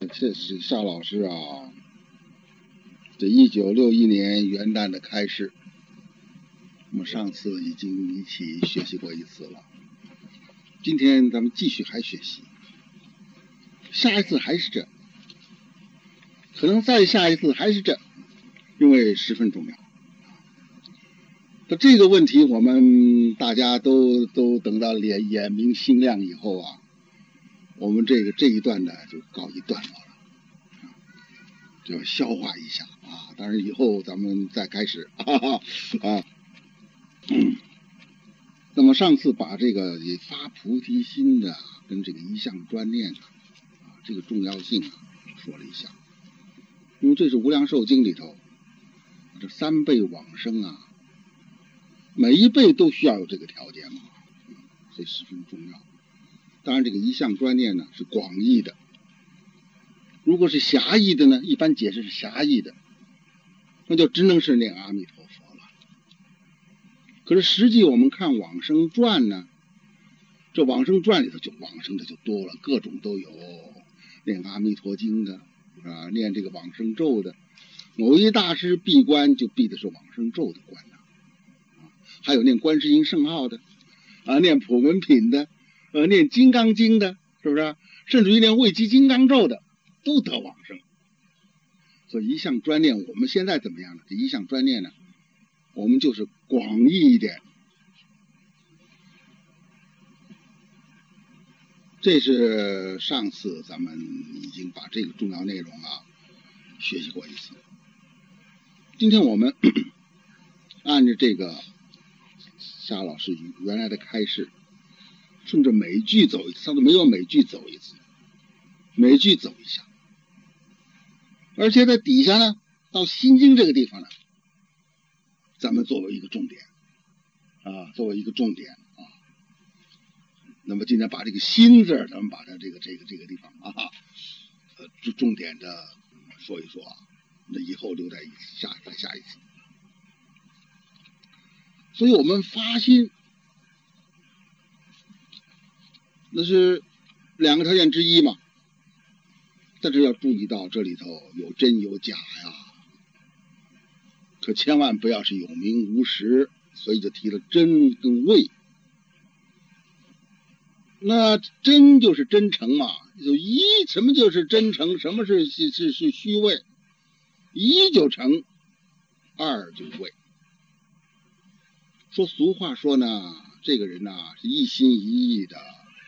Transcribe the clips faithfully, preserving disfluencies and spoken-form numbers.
这是夏老师啊，这一九六一年元旦的开市，我们上次已经一起学习过一次了，今天咱们继续还学习，下一次还是这，可能再下一次还是这，因为十分重要。那这个问题我们大家都都等到眼眼明心亮以后啊，我们这个这一段呢就告一段落了，就要消化一下啊。当然以后咱们再开始哈哈啊。嗯，那么上次把这个发菩提心的跟这个一向专念啊，这个重要性啊说了一下，因为这是无量寿经里头这三辈往生啊，每一辈都需要有这个条件嘛，所以十分重要。当然这个一向专念呢是广义的，如果是狭义的呢，一般解释是狭义的，那就只能是念阿弥陀佛了。可是实际我们看往生传呢，这往生传里头就往生的就多了，各种都有，念阿弥陀经的啊，念这个往生咒的，某一大师闭关就闭的是往生咒的关呢，啊，还有念观世音圣号的啊，念普门品的，呃，念金刚经的，是不是？甚至于念慧集金刚咒的都得往生。所以一向专念我们现在怎么样呢？这一向专念呢，我们就是广义一点。这是上次咱们已经把这个重要内容啊学习过一次。今天我们按照这个夏老师原来的开示，顺着每句走一次，上次没有每句走一次，每句走一下。而且在底下呢，到心经这个地方呢，咱们作为一个重点啊，作为一个重点啊。那么今天把这个心字，咱们把它这个这个这个地方啊，呃，重点的说一说啊，那以后留在下再下一次。所以我们发心，那是两个条件之一嘛。但是要注意到这里头有真有假呀，可千万不要是有名无实，所以就提了真跟伪。那真就是真诚嘛，就一什么就是真诚，什么是是是是虚伪，一就诚，二就伪。说俗话说呢，这个人呐、啊、是一心一意的，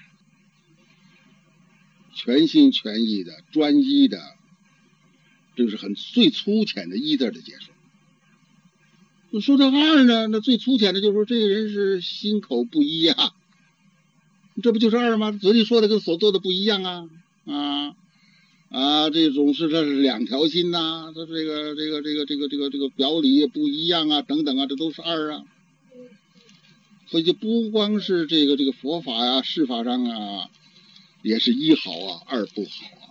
全心全意的，专一的，这就是很最粗浅的一字的解说。说到二呢，那最粗浅的就是说这个人是心口不一啊，这不就是二吗？嘴里说的跟所做的不一样啊啊啊！这种是这是两条心呐、啊，他这个这个这个这个这个这个表里也不一样啊，等等啊，这都是二啊。所以就不光是这个这个佛法呀、啊、事法上啊，也是一好啊，二不好啊。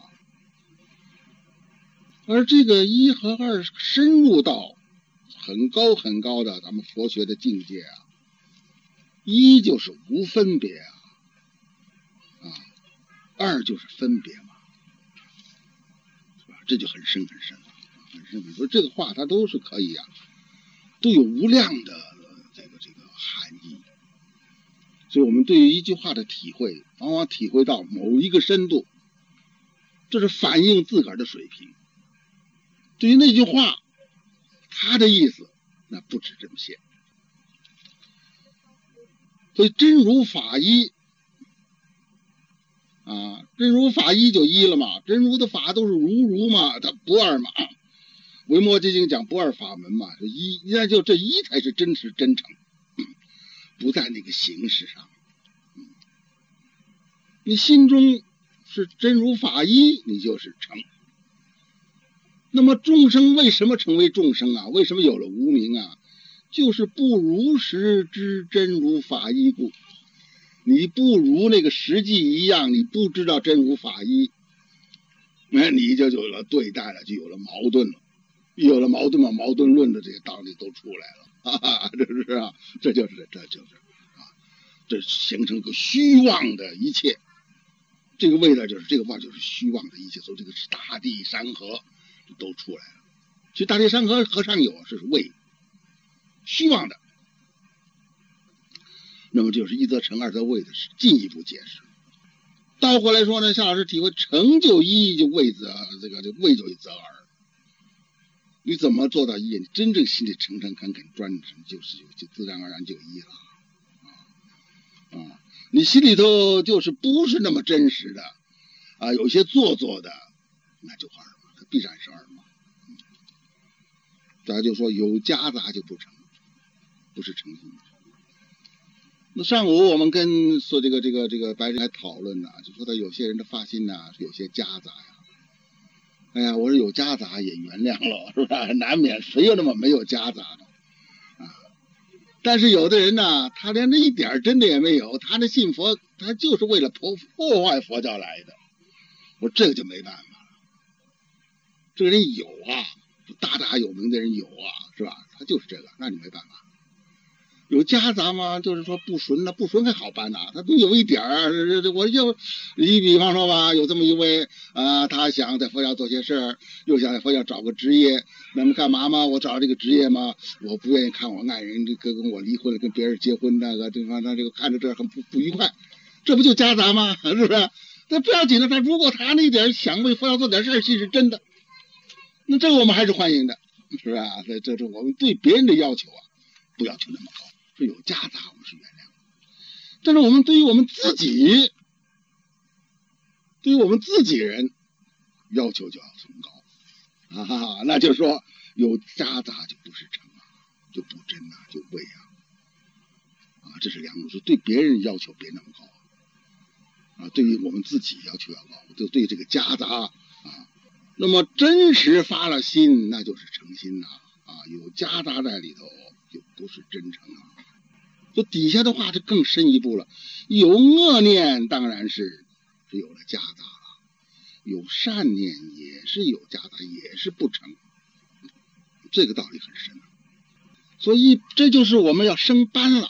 而这个一和二深入到很高很高的咱们佛学的境界啊，一就是无分别啊，啊，二就是分别嘛，是吧？这就很深很深了，很深很深。这个话它都是可以啊，都有无量的这个这个含义。所以我们对于一句话的体会，往往体会到某一个深度，这是反映自个儿的水平。对于那句话，他的意思那不止这么些。所以真如法一啊，真如法一就一了嘛，真如的法都是如如嘛，它不二嘛。维摩诘经讲不二法门嘛，一那就这一才是真实真诚，不在那个形式上。你心中是真如法一，你就是诚。那么众生为什么成为众生啊？为什么有了无明啊？就是不如实之真如法一故。你不如那个实际一样，你不知道真如法一，那你就有了对待了，就有了矛盾了。有了矛盾嘛，矛盾论的这些道理都出来了，啊，这是啊，这就是这就是啊，这形成个虚妄的一切。 这个味道就是这个味就是虚妄的一切，所以这个是大地山河都出来了。其实大地山河何尝有，是味，虚妄的。那么就是一则成，二则味的是进一步解释。倒过来说呢，夏老师体会成就一就味则这个这个味就则耳。你怎么做到一？你真正心里诚诚恳恳专诚，就是就自然而然就一了啊啊！你心里头就是不是那么真实的啊，有些做作的，那就二嘛，它必然是二嘛。大家就说有夹杂就不成，不是诚心。那上午我们跟说这个这个这个白人还讨论呢，就说他有些人的发心呢有些夹杂呀。哎呀，我说有夹杂也原谅了，是吧？难免，谁有那么没有夹杂的啊？但是有的人呢，他连那一点真的也没有，他那信佛，他就是为了破破坏佛教来的。我说这个就没办法了。这个人有啊，大大有名的人有啊，是吧？他就是这个，那你没办法。有夹杂吗？就是说不纯呢，不纯还好办呐、啊，他都有一点儿。我就你比方说吧，有这么一位啊、呃，他想在佛教做些事儿，又想在佛教找个职业，那么干嘛嘛？我找这个职业嘛，我不愿意看我爱人这个跟我离婚了，跟别人结婚那个对方，他这个看着这很不不愉快，这不就夹杂吗？是不是？那不要紧的，他如果他那点想为佛教做点事儿，其实真的，那这个我们还是欢迎的，是吧？这这是我们对别人的要求啊，不要求那么高。是有夹杂，我们是原谅，但是我们对于我们自己，对于我们自己人要求就要崇高啊哈哈，那就是说有夹杂就不是诚啊，就不真啊，就伪啊，啊，这是两种，是对别人要求别那么高啊，对于我们自己要求要高，就对这个夹杂啊，那么真实发了心，那就是诚心呐啊，有夹杂在里头，就不是真诚啊。这底下的话就更深一步了，有恶念当然是是有了夹杂了，有善念也是有夹杂，也是不成，这个道理很深。所以这就是我们要升班了。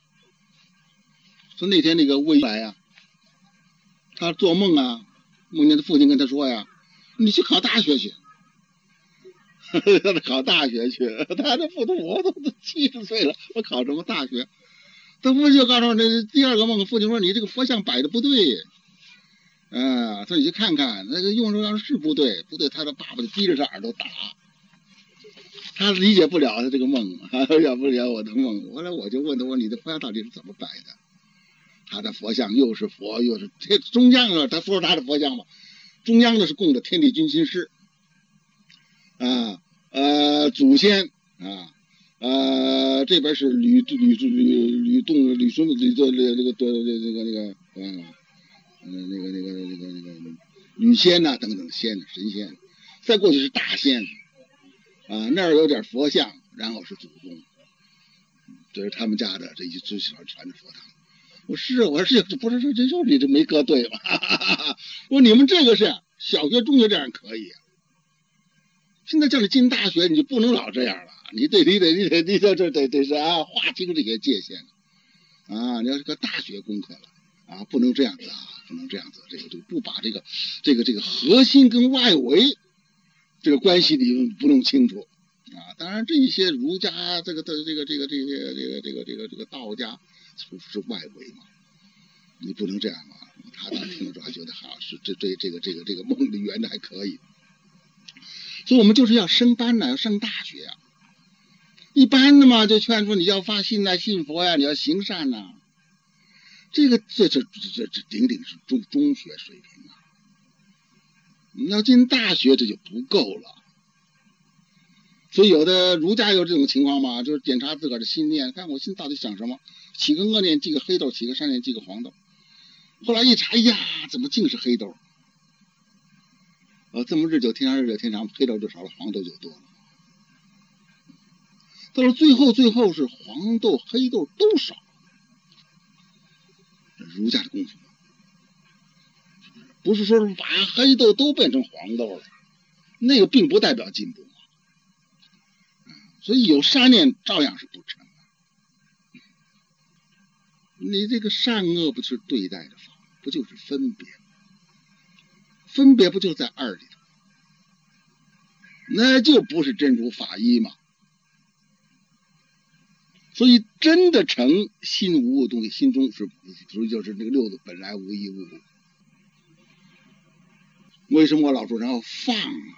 说那天那个魏来呀，他做梦啊，梦见他父亲跟他说呀，你去考大学去。他考大学去，他这父亲我都七十岁了，我考什么大学？他父亲就告诉我，这第二个梦，父亲说你这个佛像摆的不对，啊，说你去看看，那个用上是不对，不对，他的爸爸就逼着他耳朵打，他理解不了他这个梦，理解不了我的梦。后来我就问他，我你的佛像到底是怎么摆的？他的佛像又是佛又是这中央的，他说是他的佛像嘛，中央的是供的天地君亲师，啊呃祖先啊。呃，这边是吕吕吕吕洞吕孙吕这那个那个那个那个嗯嗯那个那个那个那个吕仙呐、啊、等等仙神仙，再过去是大仙啊，那儿有点佛像，然后是祖宗，这是他们家的这一支小传的佛堂。我是我是不是这这就是你这没搁对嘛？我说你们这个是小学中学这样可以。现在叫你进大学，你就不能老这样了。你得，你得，你得，你这这得得是啊，划清这些界限啊！你要是个大学功课了啊，不能这样子啊，不能这样子。这个就不把这个这个这个核心跟外围这个关系你不弄清楚啊。当然，这一些儒家这个这个这个这个这个这个这个这个这个道家是外围嘛，你不能这样嘛。他当听了之后还觉得好，是这这这个这个这个梦里圆的还可以。所以我们就是要升班呢，要上大学啊。一般的嘛，就劝说你要发心啊，信佛呀、啊，你要行善呐、啊。这个这这这这顶顶是中中学水平啊。你要进大学这就不够了。所以有的儒家有这种情况嘛，就是检查自个儿的心念，看我心到底想什么，起个恶念记个黑豆，起个善念记个黄豆。后来一查，哎呀，怎么竟是黑豆？呃，这么日久天长，日久天长，黑豆就少了，黄豆就多了。到了最后，最后是黄豆、黑豆都少。儒家的功夫不是说把黑豆都变成黄豆了，那个并不代表进步。所以有善念照样是不成。你这个善恶不是对待的法，不就是分别？ 分别不就在二里头？那就不是真如法一嘛。所以真的成心无物东西，心中是，所以就是那个六度本来无一物。为什么我老说然后放啊？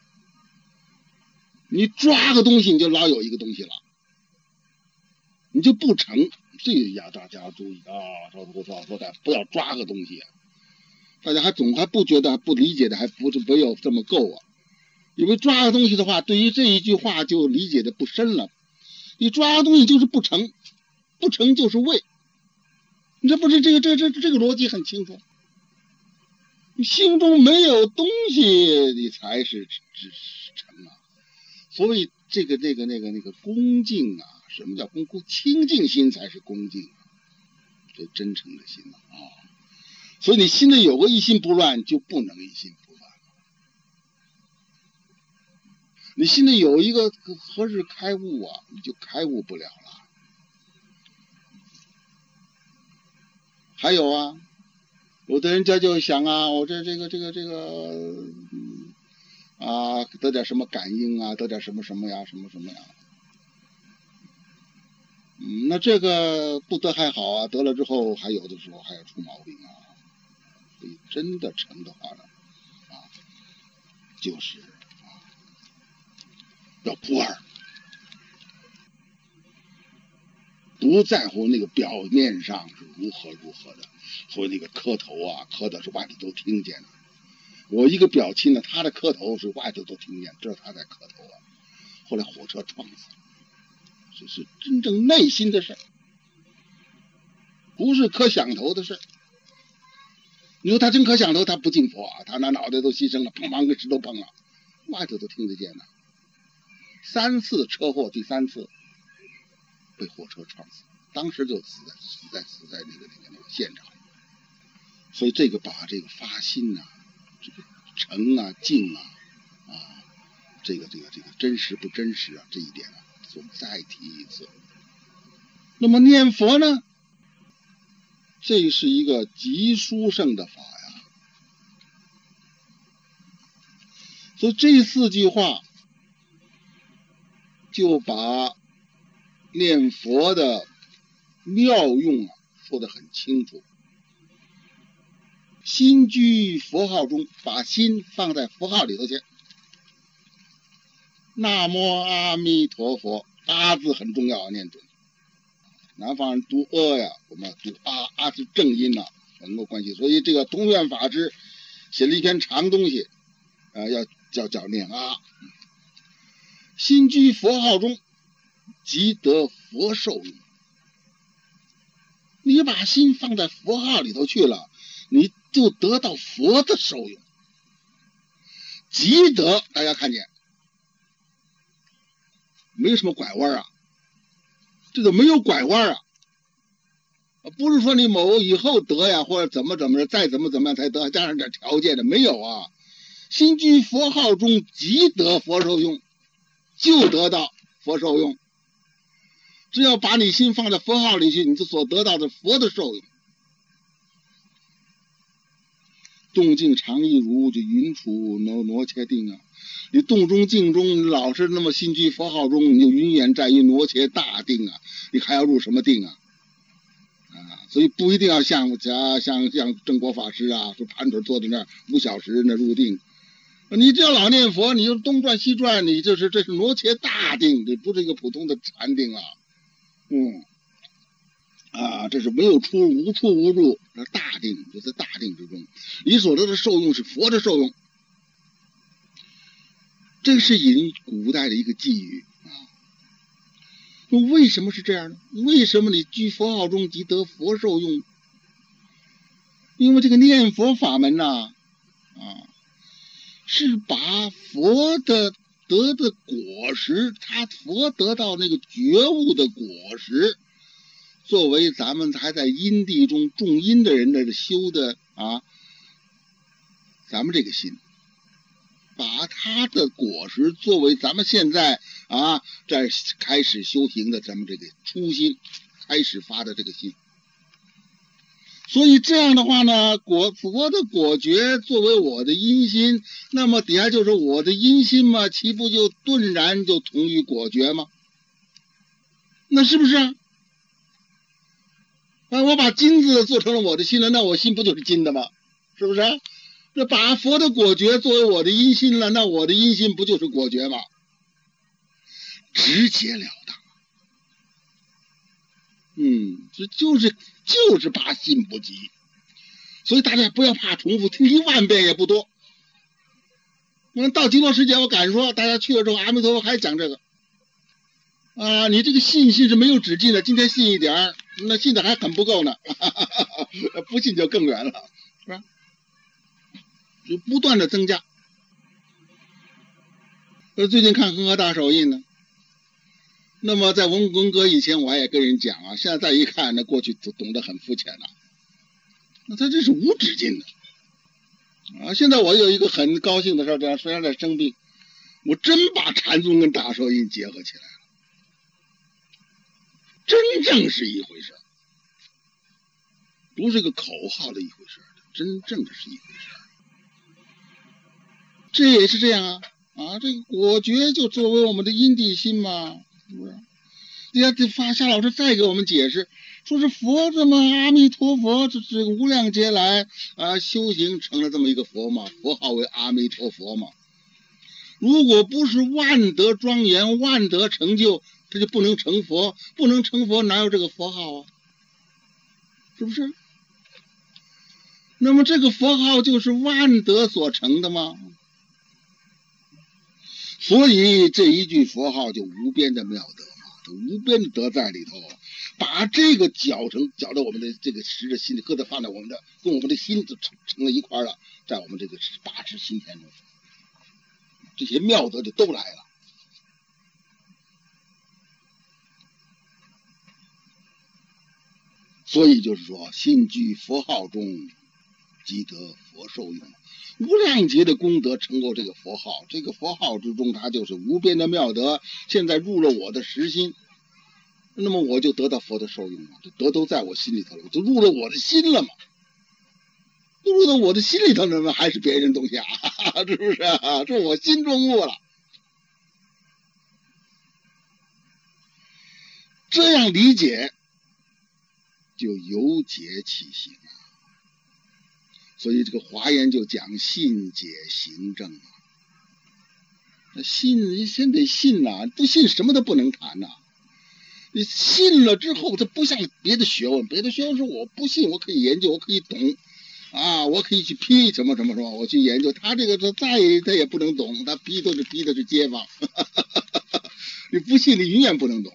你抓个东西，你就老有一个东西了，你就不成。这个要大家注意啊！说说说说的，不要抓个东西啊！大家还总还不觉得还不理解的，还不是没有这么够啊。因为抓个东西的话，对于这一句话就理解的不深了。你抓个东西就是不成，不成就是为。你这不是这个这这这个逻辑很清楚。你心中没有东西，你才是成啊。所以这个这个那个那个恭敬啊，什么叫恭恭？清净心才是恭敬啊，这真诚的心啊。所以你心里有个一心不乱，就不能一心不乱。你心里有一个何日开悟啊，你就开悟不了了。还有啊，有的人家就想啊，我这这个这个这个。嗯啊，得点什么感应啊，得点什么什么呀，什么什么呀。嗯，那这个不得还好啊，得了之后还有的时候还要出毛病啊。所以真的成的话呢，啊，就是啊，要不二，不在乎那个表面上是如何如何的。所以那个磕头啊，磕的是外头都听见了。我一个表亲呢，他的磕头是外头都听见，知道他在磕头啊。后来火车撞死了，这是真正内心的事，不是磕响头的事。你说他真磕响头，他不敬佛啊，他那脑袋都牺牲了，砰砰跟石头碰了，外头都听得见了。三次车祸，第三次被火车撞死，当时就死在死在死在那个那个那个现场。所以这个把这个发心啊，这个诚啊、敬啊，啊，这个这个这个真实不真实啊，这一点啊，我们再提一次。那么念佛呢，这是一个极殊胜的法呀。所以这四句话就把念佛的妙用啊说得很清楚。心居佛号中，把心放在佛号里头去。南无阿弥陀佛，阿字很重要，念准。南方人读阿呀，我们读阿，阿是正音呐、啊，很多关系。所以这个通愿法师写了一篇长东西，呃，要叫叫念阿。心居佛号中，即得佛受用。你把心放在佛号里头去了，你就得到佛的受用。即得，大家看见没有什么拐弯啊，这个没有拐弯啊，不是说你某以后得呀，或者怎么怎么着，再怎么怎么样才得，加上点条件的，没有啊。心居佛号中，即得佛受用，就得到佛受用。只要把你心放在佛号里去，你就所得到的佛的受用。动静常一如，就云处挪挪切定啊。你动中静中，你老是那么心居佛号中，你就云远在于挪切大定啊。你还要入什么定啊？啊，所以不一定要像像像像正果法师啊，说盘腿坐在那儿五小时那入定。你只要老念佛，你就东转西转，你这是这是挪切大定，这不是一个普通的禅定啊。嗯。啊，这是没有出无出无入，那大定就在大定之中，你所得的受用是佛的受用。这是引古代的一个寄语啊。为什么是这样呢？为什么你居佛号中即得佛受用？因为这个念佛法门呐、啊，啊，是把佛的得的果实，他佛得到那个觉悟的果实。作为咱们还在因地中种因的人的修的啊，咱们这个心，把他的果实作为咱们现在啊在开始修行的咱们这个初心，开始发的这个心。 所以这样的话呢，果佛的果觉作为我的因心，那么底下就是我的因心嘛，岂不就顿然就同于果觉吗？那是不是啊？啊，我把金子做成了我的心了，那我心不就是金的吗？是不是啊？那把佛的果觉作为我的因心了，那我的因心不就是果觉吗？直截了当。嗯，这就是就是八心不及，所以大家不要怕重复，听一万遍也不多。那到极乐世界，我敢说，大家去了之后，阿弥陀佛还讲这个啊，你这个信心是没有止境的，今天信一点，那信的还很不够呢，哈哈哈哈，不信就更远了，是吧？就不断的增加。呃，最近看恒河大手印呢。那么在文文革以前，我也跟人讲啊，现在再一看，那过去都懂得很肤浅了。那他这是无止境的啊！现在我有一个很高兴的事，这样虽然在生病，我真把禅宗跟大手印结合起来了，真正是一回事，不是个口号的一回事，真正的是一回事。这也是这样啊啊！这个果觉就作为我们的因地心嘛。是不是？人家这发夏老师再给我们解释，说是佛这么阿弥陀佛，这这无量劫来啊修行成了这么一个佛嘛，佛号为阿弥陀佛嘛。如果不是万德庄严、万德成就，他就不能成佛，不能成佛，哪有这个佛号啊？是不是？那么这个佛号就是万德所成的吗？所以这一句佛号就无边的妙德嘛，这无边的德在里头，把这个搅成搅到我们的这个十的心里，搁在放在我们的跟我们的心就成成了一块了，在我们这个八支心田中，这些妙德就都来了。所以就是说，心居佛号中，即得佛受用。无量劫的功德成就这个佛号，这个佛号之中，它就是无边的妙德。现在入了我的实心，那么我就得到佛的受用了，德都在我心里头了，就入了我的心了嘛。入到我的心里头，那么还是别人东西啊？是不是啊？这我心中物了。这样理解，就由解起行。所以这个华严就讲信解行证啊，那信你先得信呐、啊，不信什么都不能谈呐、啊。你信了之后，它不像别的学问，别的学问说我不信，我可以研究，我可以懂啊，我可以去批什么什么什么，我去研究。他这个他再他也不能懂，他批都是批的是街坊，你不信你永远不能懂。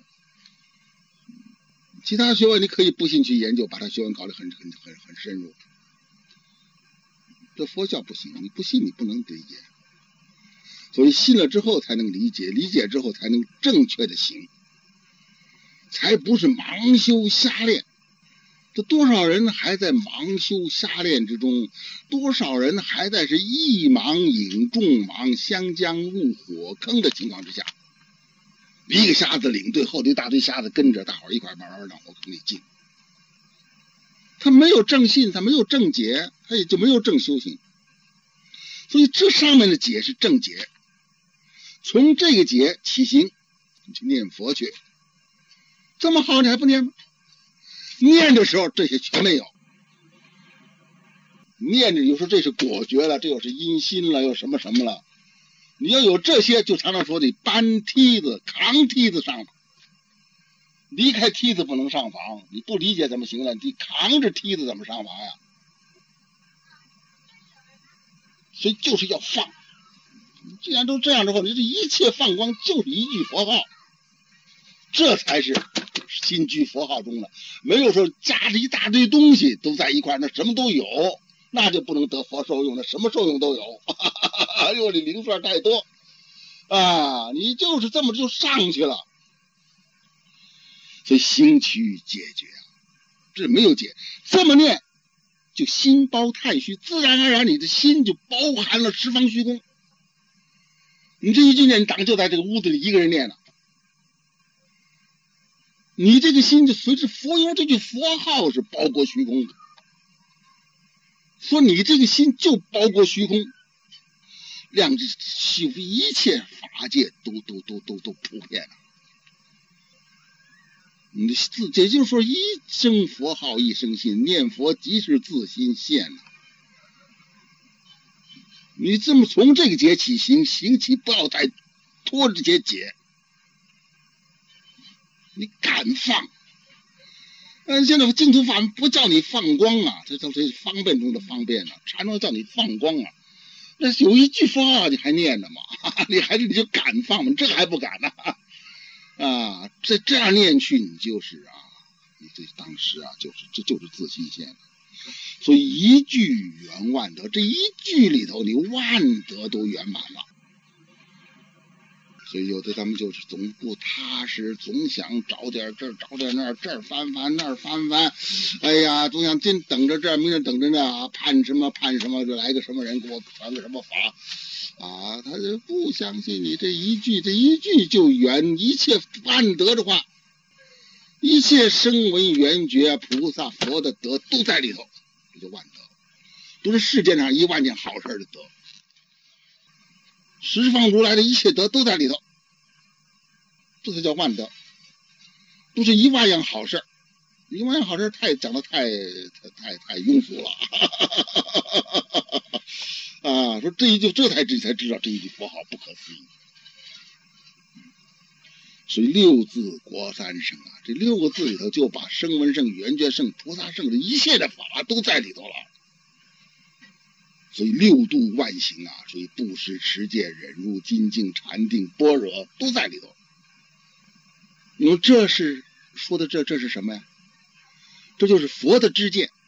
其他学问你可以不信去研究，把他学问搞得很很很很深入。这佛教不行，你不信你不能理解，所以信了之后才能理解，理解之后才能正确的行，才不是盲修瞎练。这多少人还在盲修瞎练之中，多少人还在是一盲引众盲，相将入火坑的情况之下，一个瞎子领队，后头一大堆瞎子跟着，大伙一块慢慢往火坑里进。他没有正信，他没有正解，他也就没有正修行。所以这上面的解是正解，从这个解起行，你去念佛去。这么好你还不念吗？念的时候这些全没有，念着有时候这是果觉了，这又是阴心了，又什么什么了。你要有这些，就常常说的搬梯子扛梯子上，离开梯子不能上房，你不理解怎么行了？你扛着梯子怎么上房呀？所以就是要放。既然都这样的话，你这一切放光就是一句佛号，这才是心居佛号中的。没有说加着一大堆东西都在一块，那什么都有，那就不能得佛受用，那什么受用都有。哎呦，你零碎太多啊！你就是这么就上去了。所以心趋解决，这没有解，这么念就心包太虚，自然而然你的心就包含了十方虚空。你这一句念，当就在这个屋子里一个人念了，你这个心就随着佛由这句佛号是包括虚空的， 说你这个心就包括虚空，量修一切法界都都都都都普遍了。你的自，也就是说，一声佛号一声心，念佛即是自心现了。你这么从这个节起行，行起不要再拖着这些节，你敢放？嗯，现在净土法门不叫你放光啊，这叫这方便中的方便呢、啊。禅宗叫你放光啊，那有一句佛号你还念呢吗？你还是你就敢放吗？这个还不敢呢、啊？啊，这这样念去，你就是啊，你这当时啊，就是这就是自心现。所以一句圆万德，这一句里头你万德都圆满了。所以有的咱们就是总不踏实，总想找点这儿找点那儿，这儿翻翻那儿翻翻，哎呀，总想今等着这儿，明天等着那啊，盼什么盼什么，就来个什么人给我传个什么法啊，他就不相信你这一句，这一句就圆一切万德的话，一切声闻缘觉菩萨佛的德都在里头，这就万德，都是世界上一万件好事的德。十方如来的一切德都在里头，这才叫万德，都是一万样好事。一万样好事太讲的太太太太庸俗了啊！说这一句，这才知才知道这一句佛号不可思议。所以六字国三圣啊，这六个字里头就把声闻圣、缘觉圣、菩萨圣的一切的法都在里头了。所以六度万行啊，所以布施、持戒、忍辱、精进、禅定、般若都在里头。你说这是说的这这是什么呀？这就是佛的知见。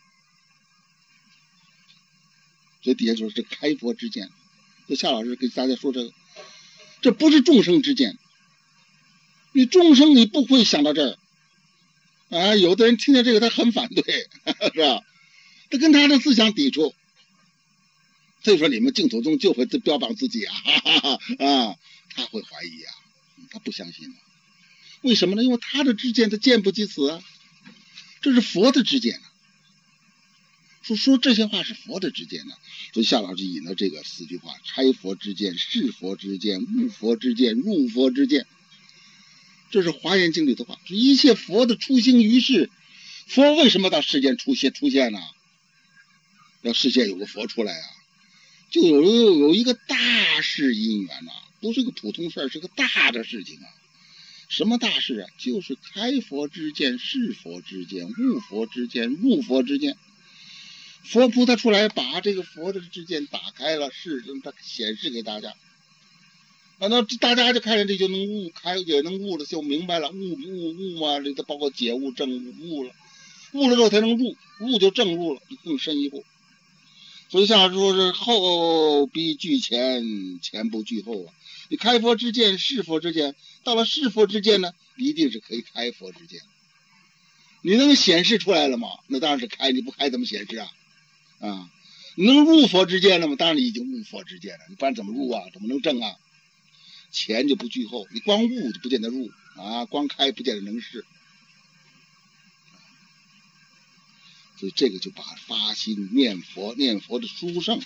所以底下说这开佛知见，这夏老师给大家说这个，这不是众生知见。你众生你不会想到这儿啊，有的人听见这个他很反对，是吧？他跟他的思想抵触。所以说你们净土宗就会标榜自己啊，哈哈哈啊，他会怀疑啊，他不相信啊。为什么呢？因为他的知见他见不及此啊，这是佛的知见啊。说说这些话是佛的知见呢、啊，所以夏老师引了这个四句话：开佛知见、是佛知见、悟佛知见、入佛知见。这是华严经里的话，一切佛的出行于世，佛为什么到世间出现出现呢？要世间有个佛出来啊。就有有一个大事因缘呐、啊，不是个普通事儿，是个大的事情啊。什么大事啊？就是开佛之见、是佛之见、悟佛之见、入佛之见。佛菩萨出来，把这个佛的之见打开了，是他显示给大家。啊，那大家就看见这就能悟，开也能悟了，就明白了，悟悟悟嘛，这包括解悟、证悟，悟了，悟了之后才能入，悟就证入了，更深一步。所以像说是后必具前，前不具后啊。你开佛之见、是佛之见，到了是佛之见呢，一定是可以开佛之见。你能显示出来了吗？那当然是开，你不开怎么显示啊？啊，你能入佛之见了吗？当然已经悟佛之见了，你不然怎么入啊？怎么能证啊？前就不具后，你光悟就不见得入啊，光开不见得能示。所以这个就把发心念佛念佛的殊胜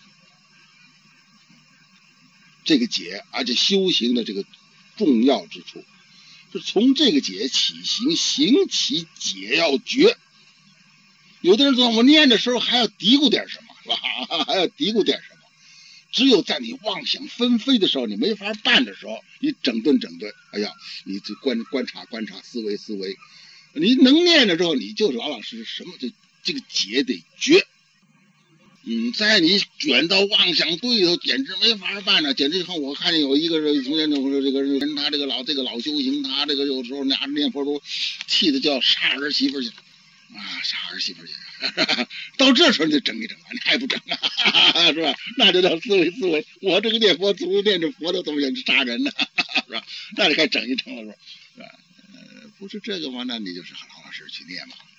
这个解，而且修行的这个重要之处，是从这个解起行，行起解要绝。有的人说我念的时候还要嘀咕点什么，是吧？还要嘀咕点什么？只有在你妄想纷飞的时候，你没法办的时候，你整顿整顿，哎呀，你这观观察观察，思维思维，你能念了之后，你就是老老实实什么这。这个结得绝，嗯，在你卷到妄想堆里头，简直没法办了。简直以后我看见有一个人，从前这个这个人，他这个老这个老修行，他这个有时候拿着念佛都气得叫杀儿媳妇去啊，杀儿媳妇去。到这时候你就整一整啊，你还不整啊，是吧？那就叫思维思维。我这个念佛思维念着佛的怎么想去杀人呢？是吧？那你该整一整了，是吧？呃，不是这个吗？那你就是老老实实去念嘛。